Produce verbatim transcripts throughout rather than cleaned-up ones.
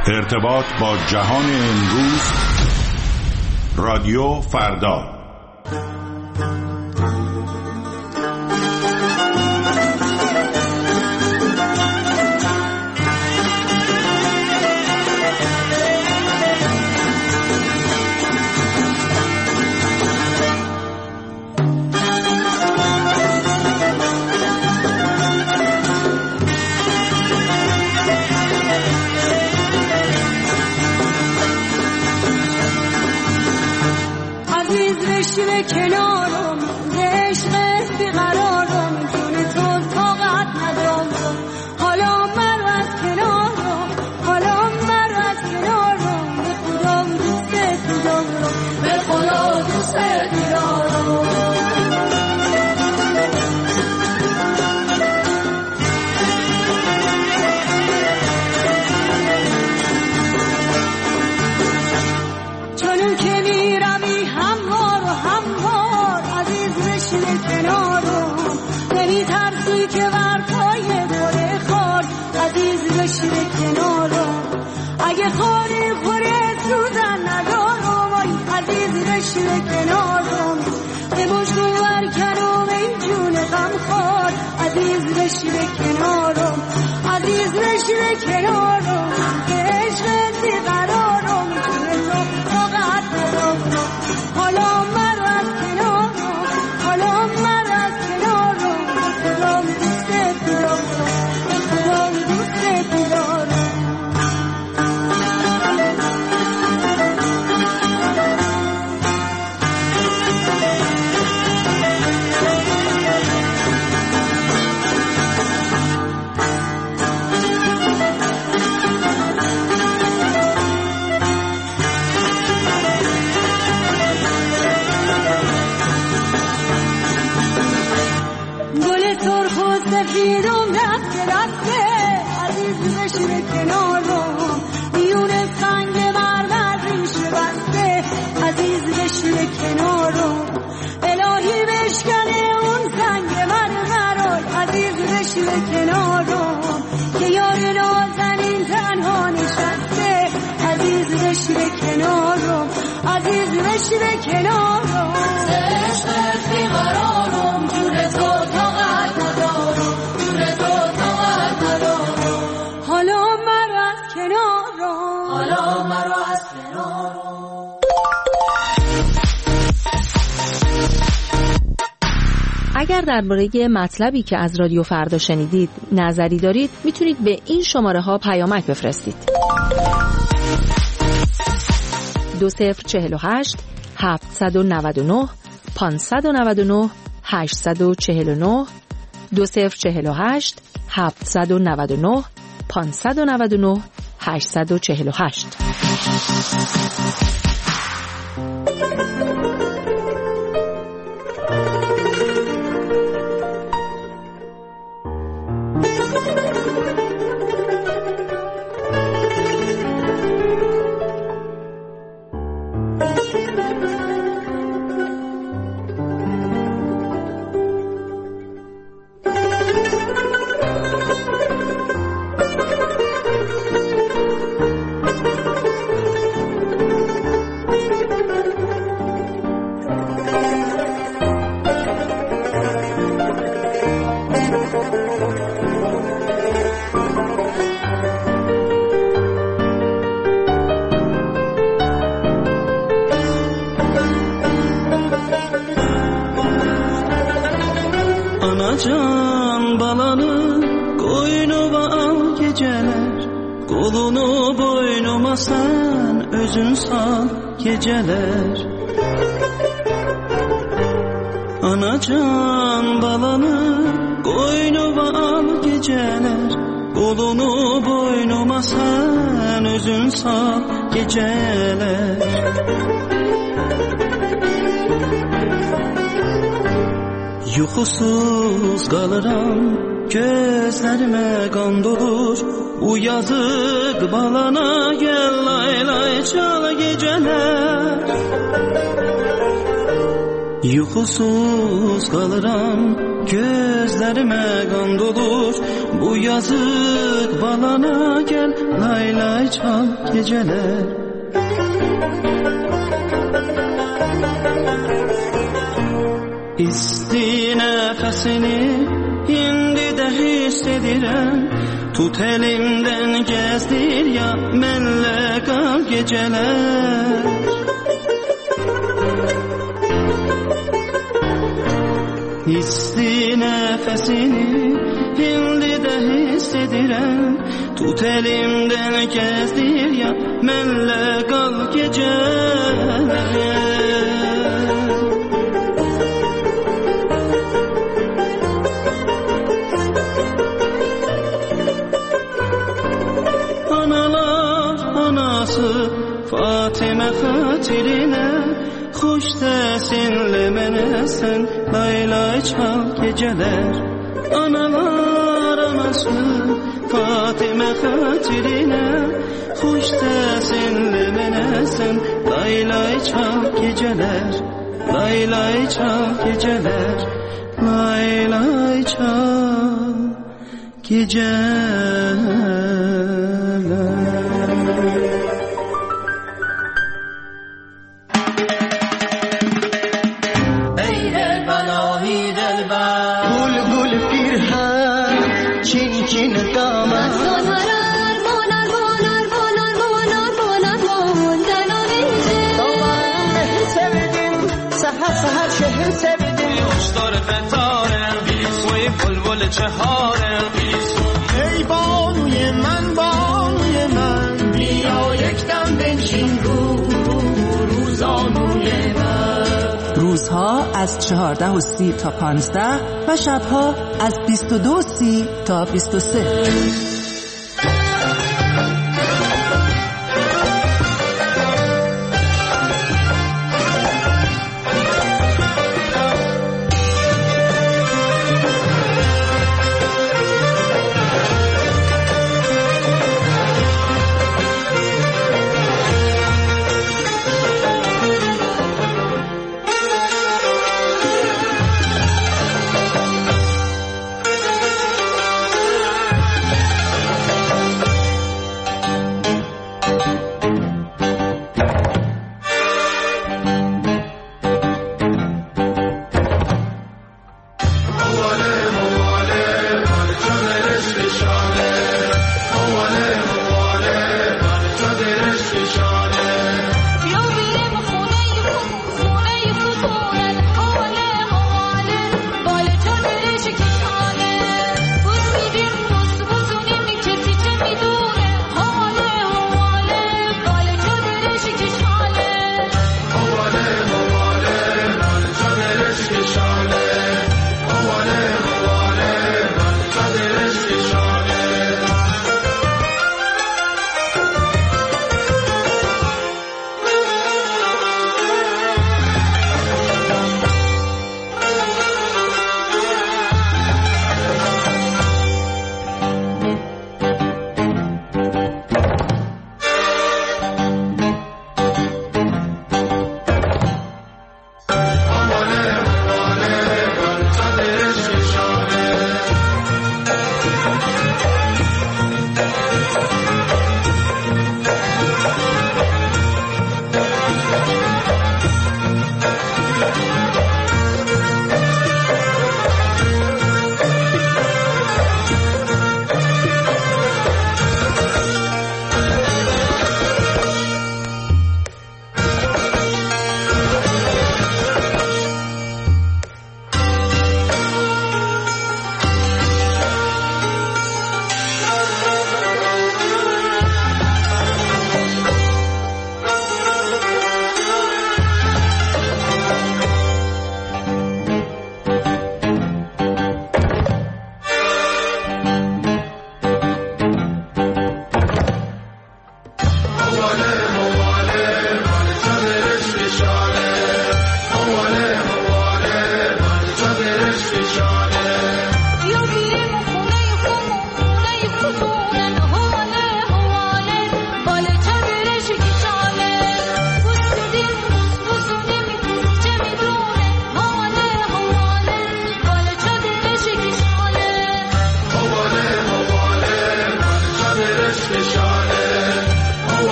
ارتباط با جهان امروز، رادیو فردا. کنارم عشق بیقرارم جون تو طاقت ندارم حالا مرو از کنارم حالا مرو از کنارم به خدا دوست دارم به خدا دوست دارم چون که میروی هموار و هموار عزیز بشین کنارم نمی ترسی که بر پای گل خار عزیز بشین کنارم اگه خاری خوره سوزن ندارم آی عزیز بشین کنارم به مشکو برکنم این جون غم خار عزیز بشین کنارم عزیز بشین کنارم عشق بیقرارم جون تو طاقت ندارم حالا مرو از کنارم حالا مرو از کنارم خودم دوست دارم خودم دوست دارم سفیدم دست دسته عزیز بشین کنارم میون سنگ مرد ریش بسته عزیز بشین کنارم الهی بشکنه اون سنگ مرمرای عزیز بشین کنارم که یار نازنین تنها نشسته عزیز بشین کنارم عزیز بشین کنارم عشقت بیقرارم جون تو طاقت ندارم حالا مرو از کنارم حالا مرو از کنارم. اگر درباره مطلبی که از رادیو فردا شنیدید نظری دارید میتونید به این شماره ها پیامک بفرستید. دو صفر چهل و هشت هفتصد و نود و نه پانصد و نود و نه هشتصد و چهل و نه دو صفر چهل و هشت هفتصد و نود و نه پانصد و نود و نه هشتصد و چهل و هشت. Anacan balanı koynuma al geceler Kolunu boynuma sen özün sal geceler Anacan balanı koynuma al geceler Kolunu boynuma sen özün sal geceler Yuxusuz qalıram, gözlərimə qan dolur Bu yazıq balana gəl lay lay çal gecələr Yuxusuz qalıram, gözlərimə qan dolur Bu yazıq balana gəl lay lay lay çal geceler. İsti nefesini indi de hissediren, tut elimden gezdir ya menle kal geceler. İsti nefesini indi de hissediren, tut elimden gezdir ya menle kal geceler. Fatime hatirine hoş sesinle mene sen lay lay çal geceler. Analar anası Fatime hatirine hoş sesinle mene sen lay lay çal geceler. Lay lay çal geceler. Lay lay çal geceler. چهارم ای بانوی من بانوی من بیا یک دم بنشین رو روزانوی من. روزها از چهارده و سی تا پانزده و شبها از بیست و دو سی تا بیست و سه.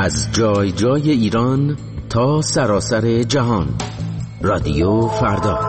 از جای جای ایران تا سراسر جهان. رادیو فردا.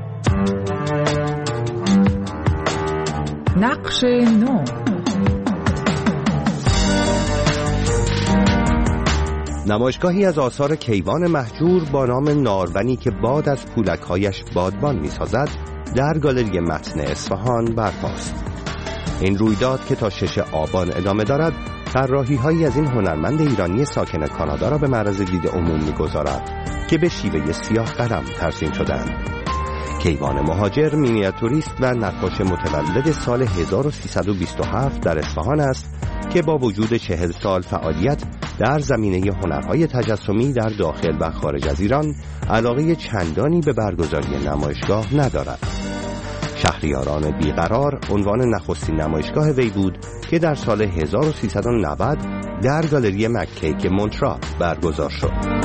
نقش نو. نمایشگاهی از آثار کیوان مهجور با نام نارونی که باد از پولک‌هایش بادبان می‌سازد در گالری متن اصفهان برپاست. این رویداد که تا شش آبان ادامه دارد، طراحی‌هایی از این هنرمند ایرانی ساکن کانادا را به معرض دید عموم می‌گذارد که به شیوه سیاه قلم ترسیم شدند. کیوان مهاجر مینیاتوریست و نقاش متولد سال هزار و سیصد و بیست و هفت در اصفهان است که با وجود چهل سال فعالیت در زمینه هنرهای تجسمی در داخل و خارج از ایران علاقه چندانی به برگزاری نمایشگاه ندارد. شهریاران بیقرار عنوان نخستین نمایشگاه وی بود که در سال هزار و سیصد و نود در گالری مک‌کیک مونترا برگزار شد.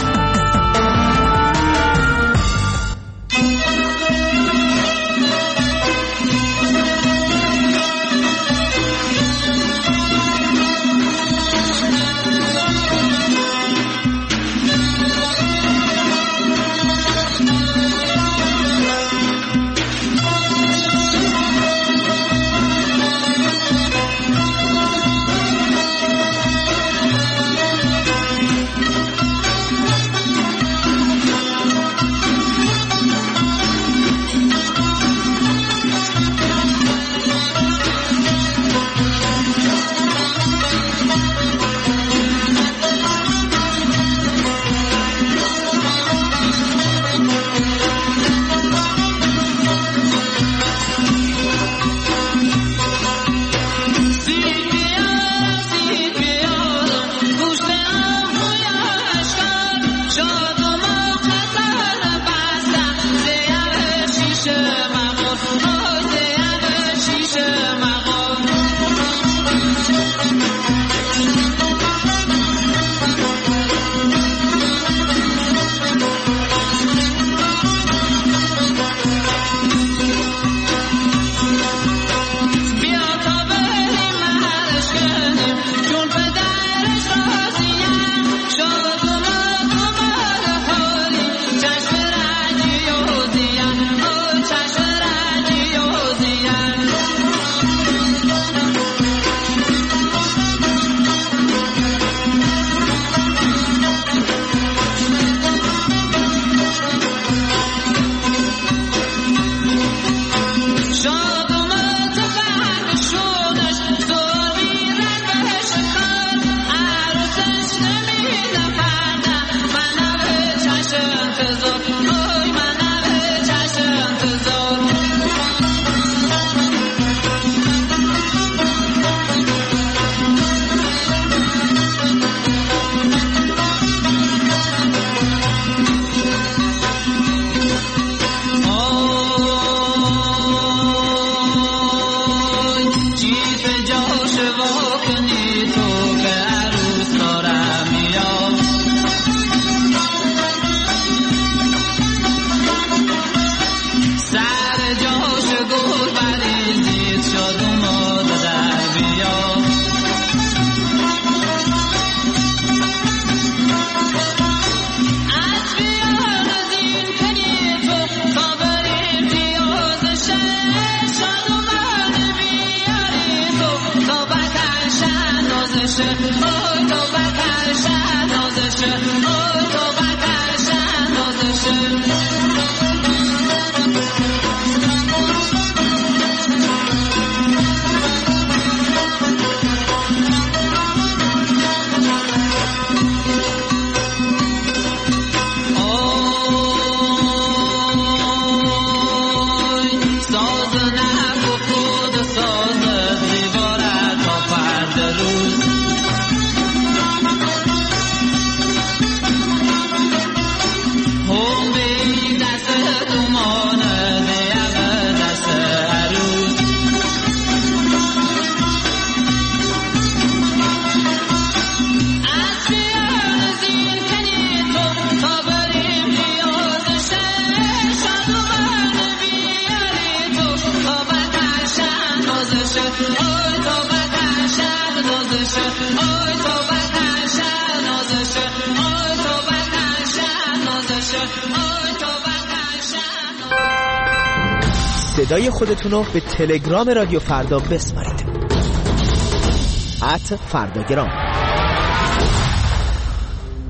صدای خودتون رو به تلگرام رادیو فردا بسپارید. ات فرداگرام.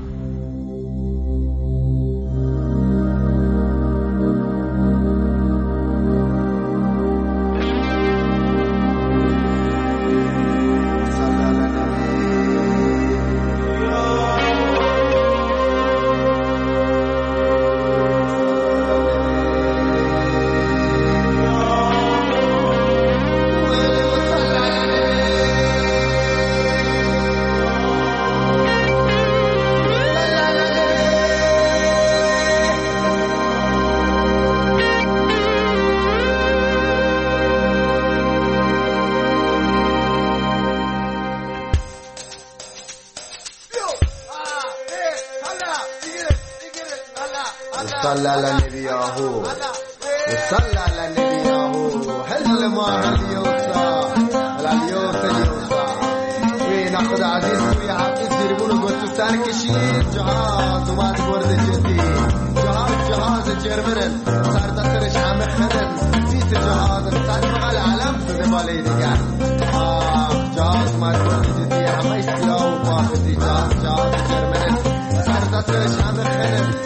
صلى على النبي ياهو صلى على النبي ياهو هل ما هل يوسع على اليوسع اليوسع وين أخذ عزيز ويا عبد زيربون وقلت سر کشید جهاز اومد برد جدی جهاز جهاز جرمنن سر دسترش همه خدن زیت جهاز سر بغل علم شده بالای دیگر جهاز اومد برد جدی همه سیاه و پاکتی جهاز جهاز جرمنن سر دسترش همه خدن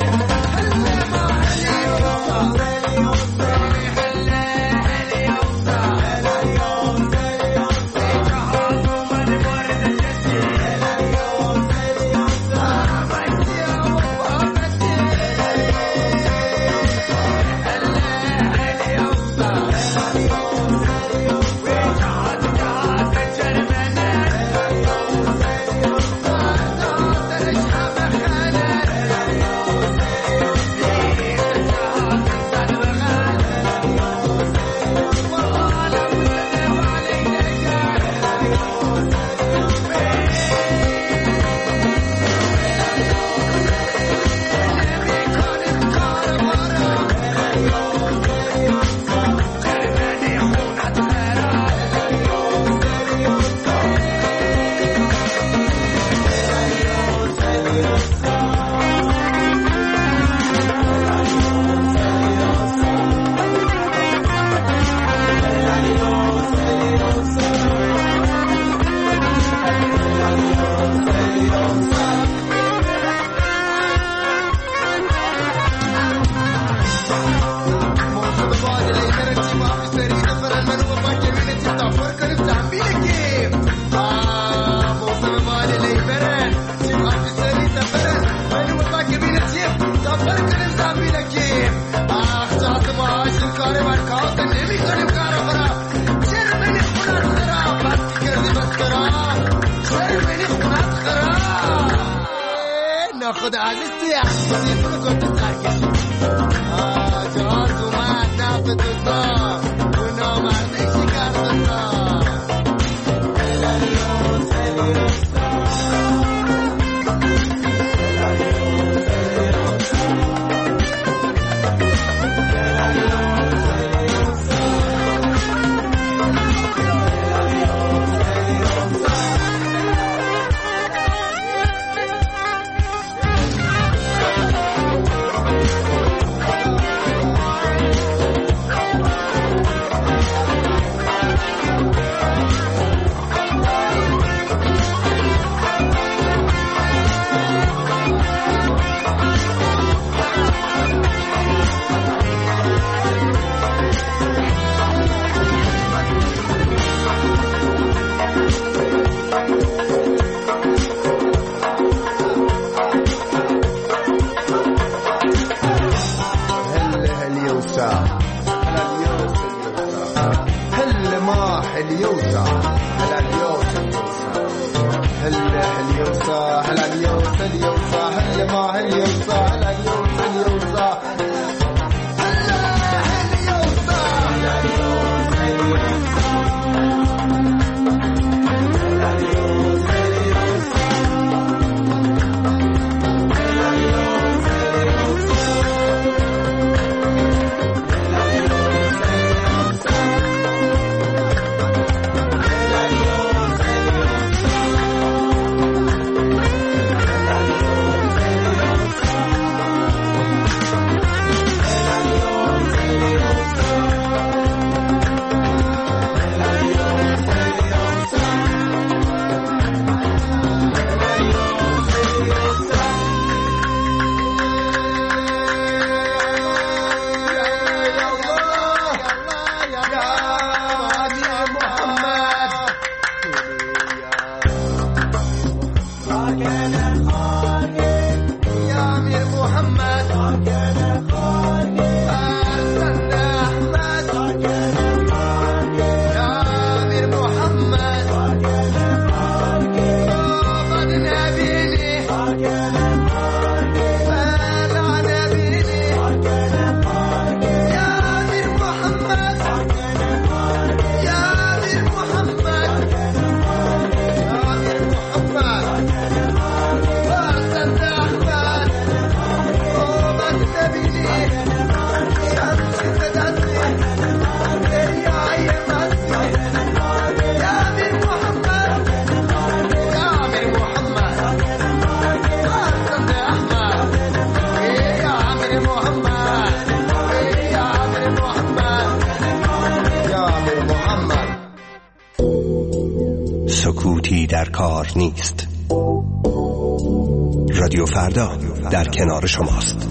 خدا عزیز توی عزیزی تو گفت سرکشی جهاز اومد نفت دوستا اون نامردشی کردستا سکوتی در کار نیست. رادیو فردا در کنار شماست.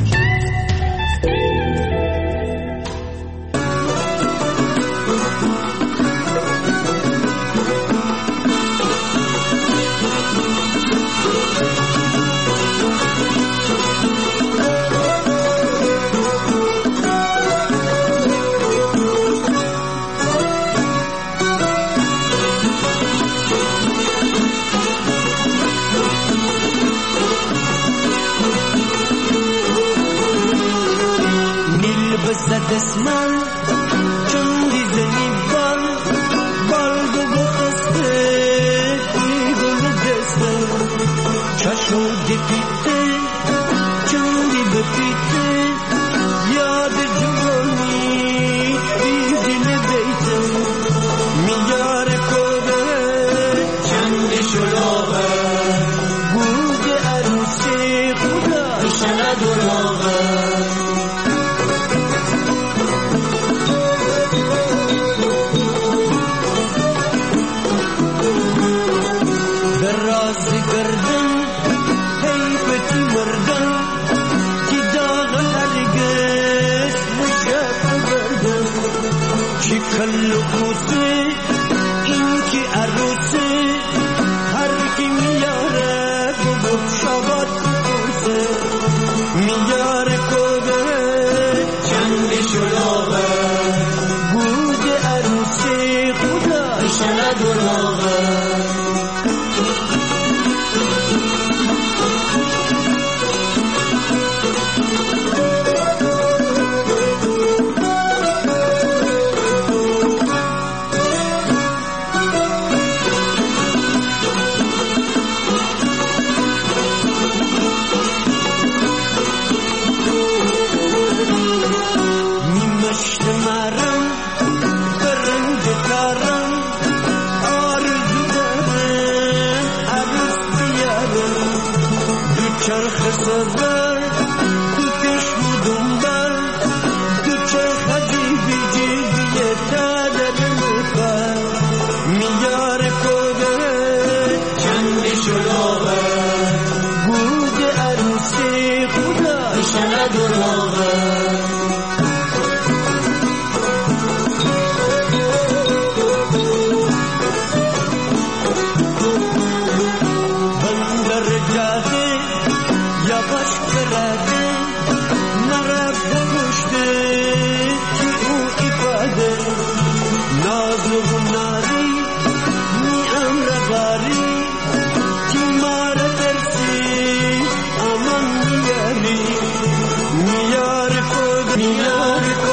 دستمال چون دیزنی بال بال گو بخسته ای گل دسته چشم دیپیته چون دی بپیته یاد جوانی ای دل بیته میار کوده چند شلوغه بود عروسی خدا ایشالا دروغه کلو کوسه این کی عروسه هر کی میاره گفت شبات کوسه میاره کوده چند شلوغه بود عروسه خدا ایشالا دروغه چرخ سرور تو کشم و دنبال تو چرخ حدیبی جیبی تا در مکار میار کوده چند شلوغه بود عروسی خدا ایشالا دروغه میار